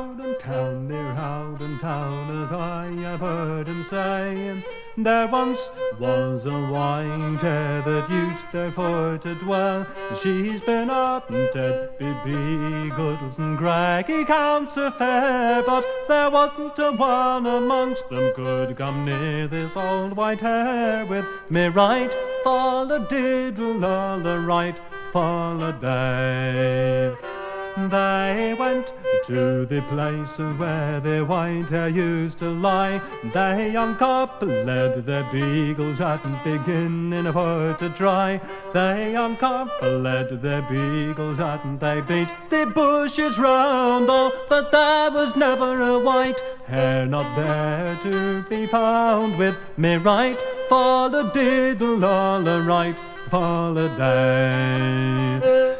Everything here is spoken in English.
Howden Town, as I have heard him saying, there once was a white hare that used therefore to dwell. She's been up and dead, beagles and craggy counts of fair, but there wasn't a one amongst them could come near this old white hare. With me right, fall a diddle, all a right, fall a day. They went to the place where the white hare used to lie. They uncoupled their beagles and beginning for to try. They uncoupled their beagles and they beat the bushes round all, but there was never a white hare not there to be found. With me right, fall a diddle, all a right, fall a day.